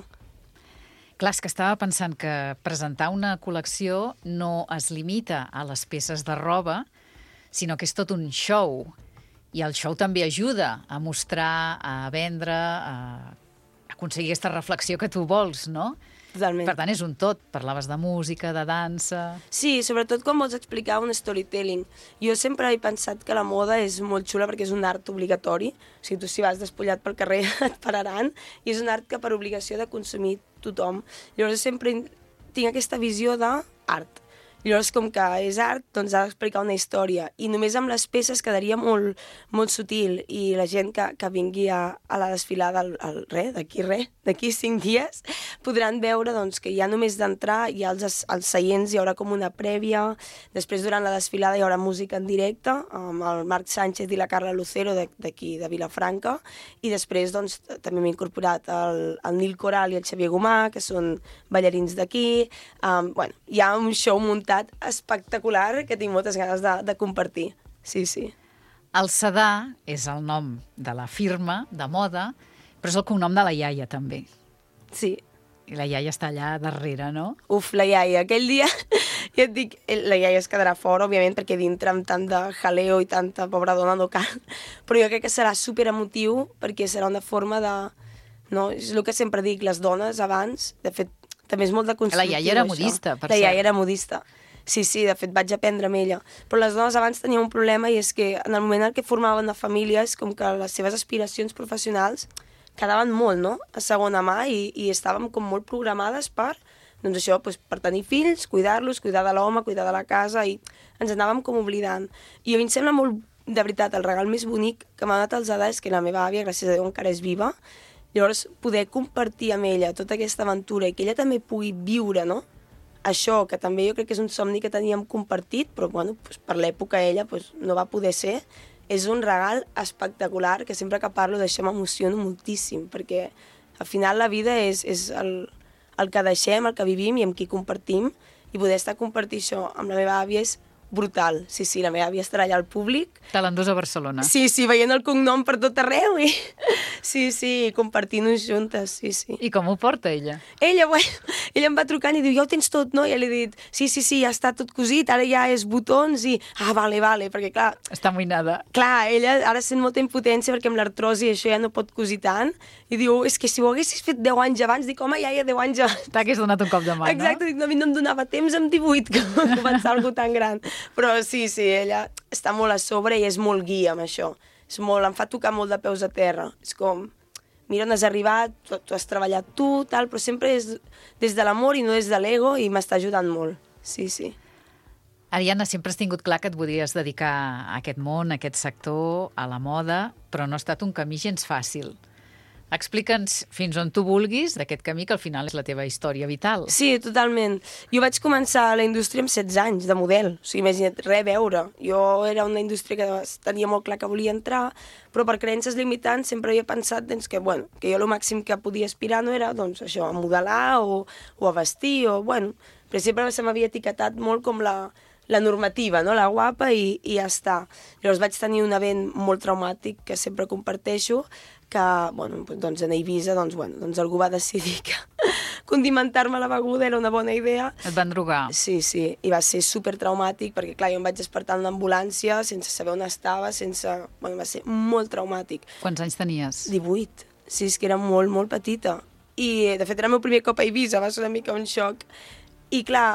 Clar, és que estava pensant que presentar una col·lecció no es limita a les peces de roba, sinó que és tot un show. I el show també ajuda a mostrar, a vendre, a aconseguir aquesta reflexió que tu vols, no? Totalment. Per tant, és un tot. Parlaves de música, de dansa... Sí, sobretot quan vols explicar un storytelling. Jo sempre he pensat que la moda és molt xula perquè és un art obligatori. O sigui, tu si vas despullat pel carrer et pararan. I és un art que per obligació de consumir tothom. Llavors sempre tinc aquesta visió d'art. Llavors, com que és art, doncs ha d'explicar una història. I només amb les peces quedaria molt, molt sutil. I la gent que, que vingui a, a la desfilada, al, al, re, d'aquí re, d'aquí cinc dies, podran veure doncs, que ja només d'entrar hi ha els, els seients, hi haurà com una prèvia. Després, durant la desfilada, hi haurà música en directe, amb el Marc Sánchez i la Carla Lucero d'aquí, de Vilafranca. I després, doncs, també m'he incorporat el, el Nil Coral i el Xavier Gomà, que són ballarins d'aquí. Um, bueno, hi ha un show muntat espectacular que tinc moltes ganes de, de compartir. Sí, sí. El Sedà és el nom de la firma de moda, però és el cognom de la iaia, també. Sí. I la iaia està allà darrere, no? Uf, la iaia. Aquell dia, ja et dic, la iaia es quedarà fora, òbviament, perquè dintre amb tant de jaleo i tanta pobra dona no cal, però jo crec que serà superemotiu perquè serà una forma de... No? És el que sempre dic, les dones abans, de fet, també és molt de constructiu. La iaia era modista, per cert. La iaia cert. era modista. Sí, sí, de fet vaig aprendre amb ella. Però les dones abans tenien un problema i és que en el moment en què formaven de famílies, com que les seves aspiracions professionals quedaven molt, no?, a segona mà i, i estàvem com molt programades per, doncs això, doncs per tenir fills, cuidar-los, cuidar de l'home, cuidar de la casa i ens anàvem com oblidant. I a mi em sembla molt, de veritat, el regal més bonic que m'ha donat el Sedà és que la meva àvia, gràcies a Déu, encara és viva. Llavors, poder compartir amb ella tota aquesta aventura i que ella també pugui viure, no?, això, que també jo crec que és un somni que teníem compartit, però bueno, doncs per l'època ella doncs, no va poder ser, és un regal espectacular que sempre que parlo d'això m'emociono moltíssim, perquè al final la vida és, és el, el que deixem, el que vivim i amb qui compartim, i poder estar compartir això amb la meva àvia és brutal. Sí, sí, la meva àvia estarà allà al públic. Te l'endús a Barcelona. Sí, sí, veient el cognom per tot arreu i... Sí, sí, compartint-nos juntes, sí, sí. I com ho porta ella? Ella, bueno, ella em va trucant i diu, ja ho tens tot, no? I ja li he dit, sí, sí, sí, ja està tot cosit, ara ja és botons i... Ah, vale, vale, perquè clar... Està amoïnada. Clar, ella ara sent molta impotència perquè amb l'artrosi això ja no pot cosir tant i diu, és que si ho haguessis fet deu anys abans, dic, home, ja hi ha deu anys abans. T'hagués donat un cop de mà, Exacte, no? dic, no, a mi no em donava temps amb divuit que començar algo tan gran. Però sí, sí, ella està molt a sobre i és molt guia amb això. És molt, em fa tocar molt de peus a terra. És com, mira on has arribat, tu, tu has treballat tu, tal, però sempre és des de l'amor i no des de l'ego i m'està ajudant molt. Sí, sí. Ariadna, sempre has tingut clar que et volies dedicar a aquest món, a aquest sector, a la moda, però no ha estat un camí gens fàcil. Explica'ns fins on tu vulguis d'aquest camí que al final és la teva història vital. Sí, totalment. Jo vaig començar a la indústria amb setze anys, de model. O sigui, imagina't, res a veure. Jo era una indústria que tenia molt clar que volia entrar, però per creences limitants sempre havia pensat doncs, que, bueno, que jo el màxim que podia aspirar no era doncs, això, a modelar o, o a vestir, o, bueno, però sempre se m'havia etiquetat molt com la, la normativa, no? La guapa i, i ja està. Llavors vaig tenir un event molt traumàtic que sempre comparteixo, que, bueno, doncs a Eivissa, doncs, bueno, doncs algú va decidir que condimentar-me la beguda era una bona idea. Et van drogar? Sí, sí, i va ser supertraumàtic, perquè clar, jo em vaig despertar en l'ambulància sense saber on estava, sense... Bueno, va ser molt traumàtic. Quants anys tenies? divuit. Sí, és que era molt, molt petita. I, de fet, era el meu primer cop a Eivissa, va ser una mica un xoc. I clar,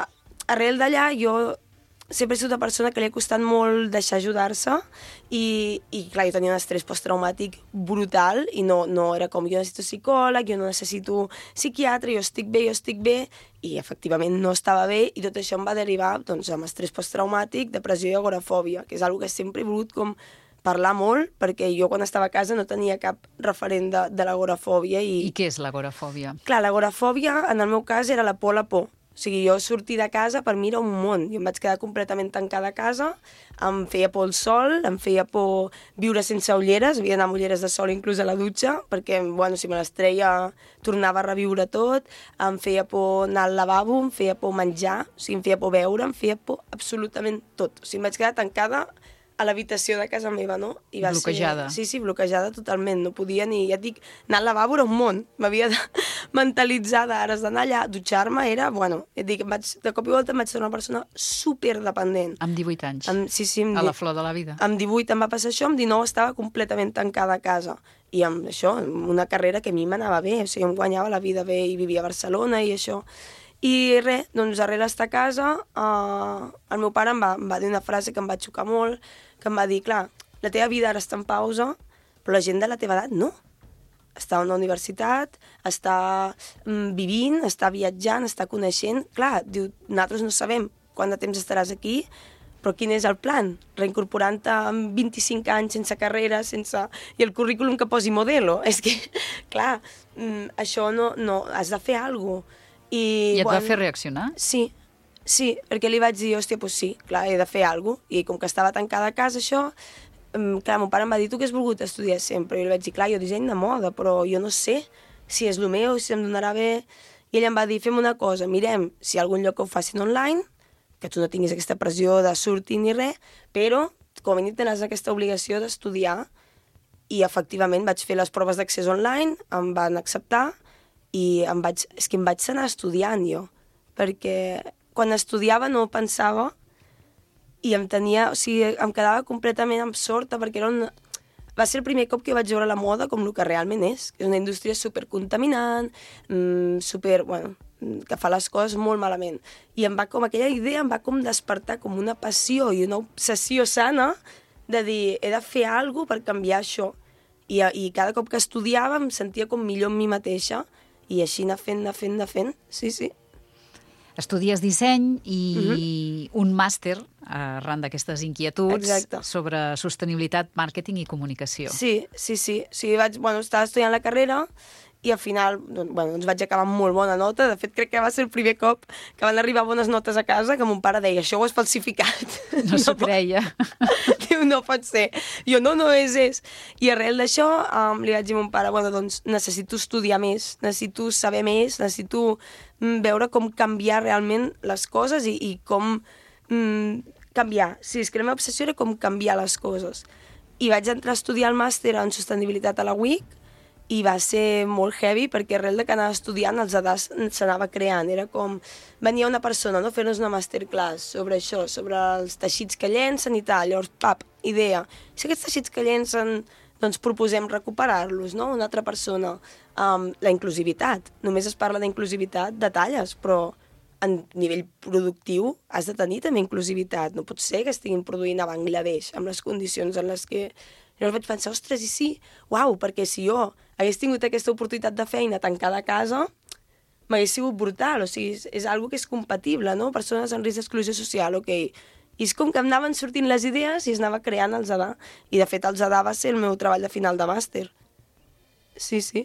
arrel d'allà jo sempre he sigut una persona que li ha costat molt deixar ajudar-se i, i clar, jo tenia un estrès posttraumàtic brutal i no, no era com jo necessito psicòleg, jo no necessito psiquiatre, jo estic bé, jo estic bé, i efectivament no estava bé i tot això em va derivar doncs, amb estrès posttraumàtic, depressió i agorafòbia, que és una que sempre he volgut com parlar molt, perquè jo quan estava a casa no tenia cap referent de, de l'agorafòbia. I... I què és l'agorafòbia? Clar, l'agorafòbia en el meu cas era la por a la por. O sigui, jo sortir de casa per mi era un món. Jo em vaig quedar completament tancada a casa, em feia por el sol, em feia por viure sense ulleres, havia d'anar amb ulleres de sol inclús a la dutxa, perquè, bueno, si me les treia tornava a reviure tot, em feia por anar al lavabo, em feia por menjar, o sigui, em feia por beure, em feia por absolutament tot. O sigui, em vaig quedar tancada a l'habitació de casa meva, no? I va bloquejada. Ser... Sí, sí, bloquejada totalment. No podia ni... Ja et dic, anar al lavabo era un món. M'havia de mentalitzar d'ara d'anar allà, dutxar-me era... Bueno, ja et dic, vaig, de cop i volta em vaig ser una persona superdependent. Amb divuit anys. Amb, sí, sí, amb, a la flor de la vida. Amb divuit em va passar això, amb dinou estava completament tancada a casa. I amb això, una carrera que a mi m'anava bé. O sigui, em guanyava la vida bé i vivia a Barcelona i això... I res, doncs darrere d'estar a casa, uh, el meu pare em va, em va dir una frase que em va xocar molt, que em va dir, clar, la teva vida ara està en pausa, però la gent de la teva edat no. Està a una universitat, està mm, vivint, està viatjant, està coneixent. Clar, diu, nosaltres no sabem quant de temps estaràs aquí, però quin és el plan? Reincorporant-te amb vint-i-cinc anys sense carrera, sense... i el currículum que posi modelo. És que, clar, mm, això no, no... has de fer alguna cosa. I, I et bueno, va fer reaccionar? Sí, sí, perquè li vaig dir, hòstia, doncs sí, clar, he de fer alguna cosa. I com que estava tancada a casa, això, um, clar, mon pare em va dir, tu què has volgut estudiar sempre? I li vaig dir, clar, jo disseny de moda, però jo no sé si és el meu, si em donarà bé. I ell em va dir, fem una cosa, mirem si hi ha algun lloc que ho facin online, que tu no tinguis aquesta pressió de sortir ni res, però com a mínim tens aquesta obligació d'estudiar. I efectivament vaig fer les proves d'accés online, em van acceptar, i em vaig, és que em vaig anar estudiant jo, perquè quan estudiava no pensava i em tenia, o sigui, em quedava completament absorta perquè era un, va ser el primer cop que vaig veure la moda com el que realment és, que és una indústria supercontaminant, mmm, super, bueno, que fa les coses molt malament. I em va com, aquella idea em va com despertar com una passió i una obsessió sana de dir, he de fer alguna cosa per canviar això. I, i cada cop que estudiava em sentia com millor amb mi mateixa. I així anar fent, anar fent, anar fent, sí, sí. Estudies disseny i Uh-huh. un màster arran d'aquestes inquietuds. Exacte. Sobre sostenibilitat, màrqueting i comunicació. Sí, sí, sí. sí vaig, bueno, estava estudiant la carrera i al final doncs, bueno, doncs vaig acabar amb molt bona nota. De fet, crec que va ser el primer cop que van arribar bones notes a casa, que mon pare deia, això ho has falsificat. No s'ho creia. Diu, no pot ser. Jo, no, no és, és. I arrel d'això um, li vaig dir a mon pare, bueno, doncs necessito estudiar més, necessito saber més, necessito mm, veure com canviar realment les coses i, i com mm, canviar. Sí, és que la meva obsessió era com canviar les coses. I vaig entrar a estudiar el màster en sostenibilitat a la U I C, i va ser molt heavy perquè arrel de que anava estudiant els edats s'anava creant. Era com, venia una persona no, fer-nos una masterclass sobre això, sobre els teixits que llencen i tal. Llavors, pap, idea. Si aquests teixits que llencen, doncs proposem recuperar-los, no? Una altra persona. Um, la inclusivitat. Només es parla d'inclusivitat de talles, però a nivell productiu has de tenir també inclusivitat. No pot ser que estiguin produint a Bangladesh amb les condicions en les que... Llavors vaig pensar, ostres, i sí? Uau, perquè si jo hagués tingut aquesta oportunitat de feina tancada a casa, m'hagués sigut brutal. O sigui, és, és algo que és compatible, no? Persones en risc d'exclusió social, ok. I és com que em anaven sortint les idees i es anava creant el Zadà. I de fet el Zadà va ser el meu treball de final de màster. Sí, sí.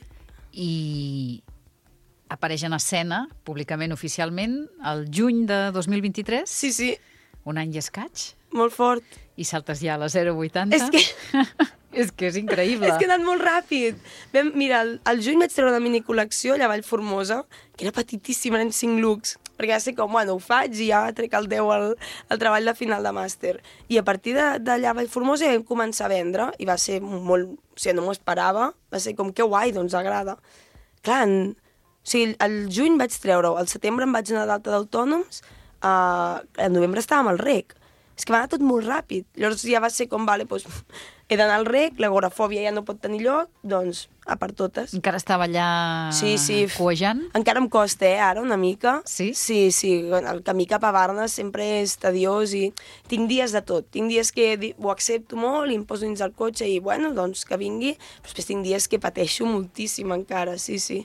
I apareix en escena, públicament, oficialment, el juny de dos mil vint-i-tres? Sí, sí. Un any i escaig? Molt fort. I saltes ja a la zero coma vuitanta? És que... és que és increïble. És que ha anat molt ràpid. Vam, mira, el, el juny vaig treure una minicol·lecció allà a Vallformosa, que era petitíssima, eren cinc looks, perquè ja sé com, bueno, ho faig i ja trec el deu al, al treball de final de màster. I a partir d'allà a Vallformosa ja vam començar a vendre, i va ser molt... O sigui, no m'ho esperava, va ser com, que guai, doncs agrada. Clar, en, o sigui, el juny vaig treure-ho, al setembre em vaig anar d'alta d'autònoms, uh, al novembre estàvem al rec. és que va anar tot molt ràpid. Llavors ja va ser com, vale, doncs, he d'anar al rec, l'agorafòbia ja no pot tenir lloc, doncs, a per totes. Encara estava allà sí, sí. cuejant? Encara em costa, eh, ara, una mica. Sí? Sí, sí, el camí cap a Barnes sempre és tediós i tinc dies de tot. Tinc dies que ho accepto molt i em poso dins el cotxe i, bueno, doncs, que vingui, però després tinc dies que pateixo moltíssim encara, sí, sí.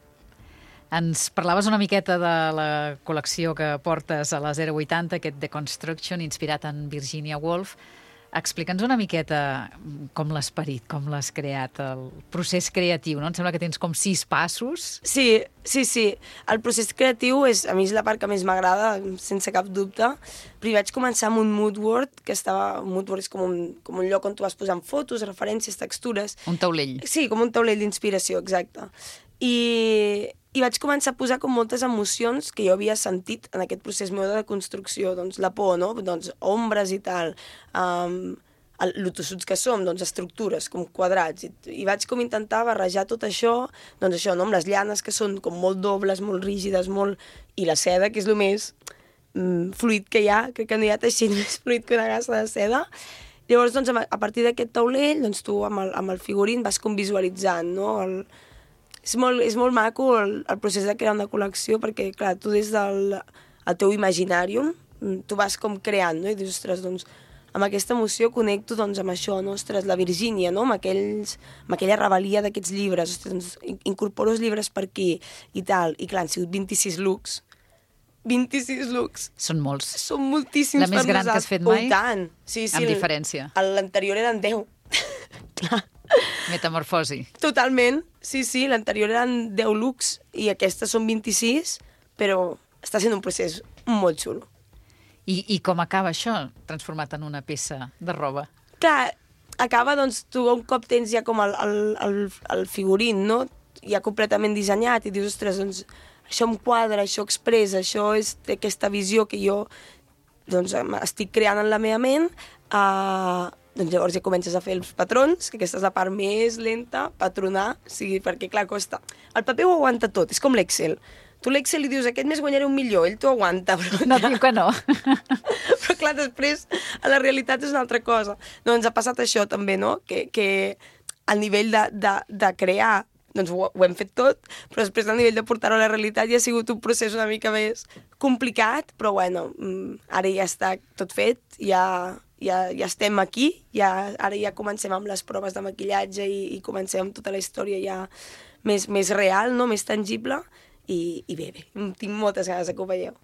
Ens parlaves una miqueta de la col·lecció que portes a la zero vuitanta, aquest Deconstruction, inspirat en Virginia Woolf. Explica'ns una miqueta com l'esperit, com l'has creat, el procés creatiu, no? Em sembla que tens com sis passos. Sí, sí, sí. El procés creatiu és, a mi és la part que més m'agrada, sense cap dubte. Però vaig començar amb un mood board, que estava... Un mood board és com un, com un lloc on tu vas posant fotos, referències, textures... Un taulell. Sí, com un taulell d'inspiració, exacte. I... I vaig començar a posar com moltes emocions que jo havia sentit en aquest procés meu de construcció, doncs la por, no? Doncs ombres i tal, um, el, lo tossuts que som, doncs estructures, com quadrats, i, i vaig com intentar barrejar tot això, doncs això, no? Amb les llanes que són com molt dobles, molt rígides, molt... i la seda, que és el més mm, fluid que hi ha, crec que no hi ha teixit més fluid que una gassa de seda. Llavors, doncs, a partir d'aquest taulell, doncs tu amb el, amb el figurín vas com visualitzant, no? El, És molt, és molt maco el, el procés de crear una col·lecció perquè, clar, tu des del el teu imaginàrium, tu vas com creant, no? I dius, ostres, doncs, amb aquesta emoció connecto doncs, amb això, no? Ostres, la Virgínia, no? Amb, aquells, amb aquella rebel·lia d'aquests llibres, ostres, doncs, incorporo els llibres per aquí i tal. I, clar, han sigut vint-i-sis looks. vint-i-sis looks. Són molts. Són moltíssims per La nosaltres. més gran que has fet mai? Oh, tant. Sí, sí, amb diferència. L'anterior eren deu. Clar. Metamorfosi. Totalment, sí, sí, l'anterior eren deu looks i aquestes són vint-i-sis, però està sent un procés molt xulo. I, i com acaba això, transformat en una peça de roba? Clar, acaba, doncs, tu un cop tens ja com el, el, el, el figurín, no? Ja completament dissenyat i dius, ostres, doncs, això em quadra, això expressa, això és aquesta visió que jo doncs, estic creant en la meva ment, uh, doncs llavors ja comences a fer els patrons, que aquesta és la part més lenta, patronar, sí, perquè clar, costa. El paper ho aguanta tot, és com l'Excel. Tu l'Excel li dius, aquest mes guanyaré un milió, ell t'ho aguanta. Però, no diu que no. Però clar, després, a la realitat és una altra cosa. Doncs ha passat això també, no? Que, que al nivell de, de, de crear, doncs ho, ho hem fet tot, però després al nivell de portar-ho a la realitat ja ha sigut un procés una mica més complicat, però bueno, ara ja està tot fet, ja... Ja, ja estem aquí, ja, ara ja comencem amb les proves de maquillatge i, i comencem amb tota la història ja més, més real, no? Més tangible, i, i bé, bé, tinc moltes ganes que ho veieu.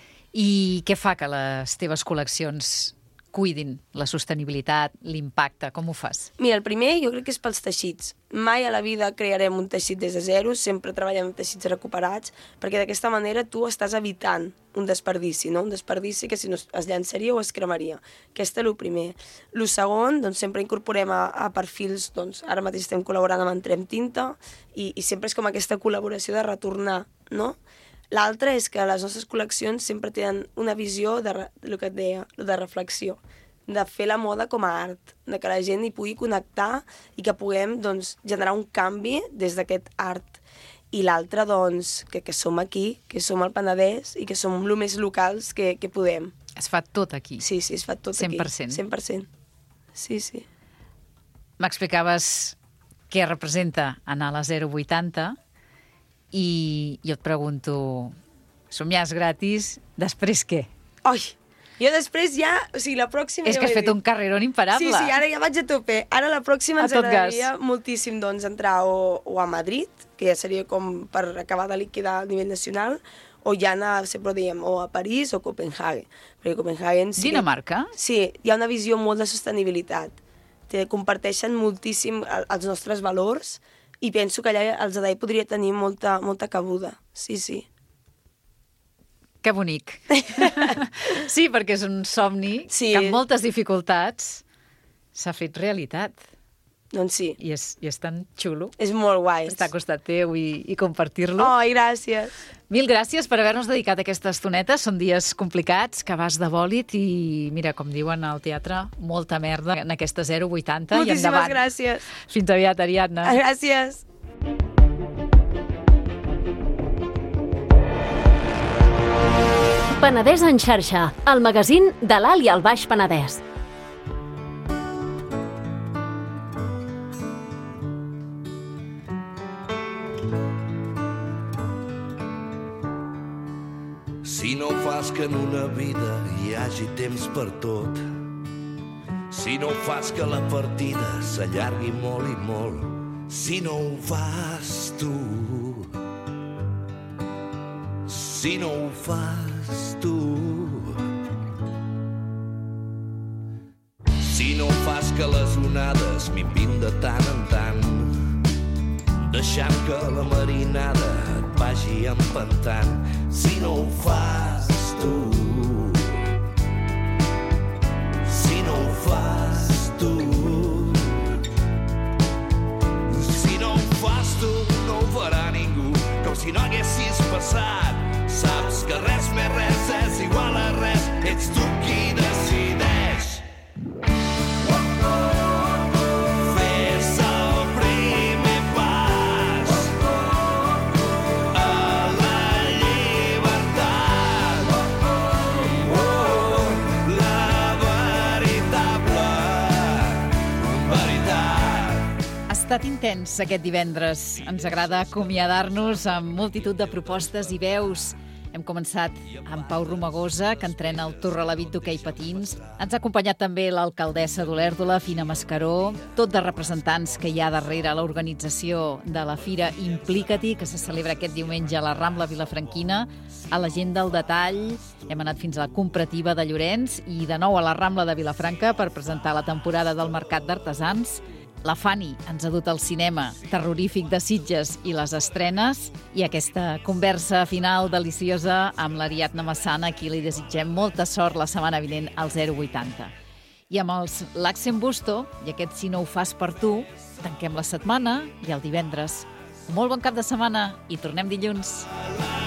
I què fa que les teves col·leccions cuidin la sostenibilitat, l'impacte? Com ho fas? Mira, el primer jo crec que és pels teixits. Mai a la vida crearem un teixit des de zero, sempre treballem amb teixits recuperats, perquè d'aquesta manera tu estàs evitant un desperdici, no? Un desperdici que si no es llançaria o es cremaria. Aquest és el primer. El segon, doncs sempre incorporem a, a perfils, doncs ara mateix estem col·laborant amb Entrem Tinta i, i sempre és com aquesta col·laboració de retornar, no? L'altre és que les nostres col·leccions sempre tenen una visió de, el que et deia, de reflexió, de fer la moda com a art, de que la gent hi pugui connectar i que puguem doncs, generar un canvi des d'aquest art. I l'altre, doncs, que, que som aquí, que som al Penedès i que som el més locals que, que podem. Es fa tot aquí? Sí, sí, es fa tot cent per cent. aquí. cent per cent. Sí, sí. M'explicaves què representa anar a la zero vuitanta i jo et pregunto, somiars gratis, després què? Oi, jo després ja, o sigui, la pròxima... És ja que has fet dit. un carrerón imparable. Sí, sí, ara ja vaig a tope. Ara la pròxima A ens tot agradaria gas. moltíssim doncs, entrar o, o a Madrid, que ja seria com per acabar de liquidar a nivell nacional, o ja anar, sempre diem, o a París o Copenhague. Perquè Copenhague... Sí, Dinamarca? Sí, hi ha una visió molt de sostenibilitat. Te comparteixen moltíssim el- els nostres valors i penso que allà el Zadai podria tenir molta, molta cabuda. Sí, sí. Que bonic. Sí, perquè és un somni Sí. que amb moltes dificultats s'ha fet realitat. Doncs sí. I és, i és tan xulo. És molt guai. Estar a costat teu i, i compartir-lo. Ai, gràcies. Mil gràcies per haver-nos dedicat aquesta estoneta. Són dies complicats, que vas de bòlit i, mira, com diuen al teatre, molta merda en aquesta zero vuitanta i Moltíssimes endavant. gràcies. Fins aviat, Ariadna. Gràcies. Penedès en xarxa, el magazín de l'Alt i el Baix Penedès. Si no fas que en una vida hi hagi temps per tot, si no fas que la partida s'allargui molt i molt, si no ho fas tu, si no ho fas tu, si no fas que les onades minvin de tant en tant, deixant que la marinada et vagi empantant, si no ho fas tu, si no ho fas tu, si no ho fas tu, no ho farà ningú, com si no haguessis passat. Saps que res més res és igual a res, ets tu qui decideix. Fes el primer pas a la llibertat, la veritable veritat. Ha estat intens aquest divendres. Ens agrada acomiadar-nos amb multitud de propostes i veus. Hem començat amb Pau Romagosa, que entrena el Torrelavit d'hoquei patins. Ens ha acompanyat també l'alcaldessa d'Olèrdola, Fina Mascaró, tot de representants que hi ha darrere l'organització de la Fira Implica-t'hi, que se celebra aquest diumenge a la Rambla Vilafranquina, a la gent del detall. Hem anat fins a la Comparativa de Llorenç i de nou a la Rambla de Vilafranca per presentar la temporada del Mercat d'Artesans. La Fanny ens ha dut al cinema terrorífic de Sitges i les estrenes, i aquesta conversa final deliciosa amb l'Ariadna Massana, a qui li desitgem molta sort la setmana vinent al zero vuitanta. I amb els l'Accent Busto i aquest Si no ho fas per tu, tanquem la setmana i el divendres. Molt bon cap de setmana i tornem dilluns.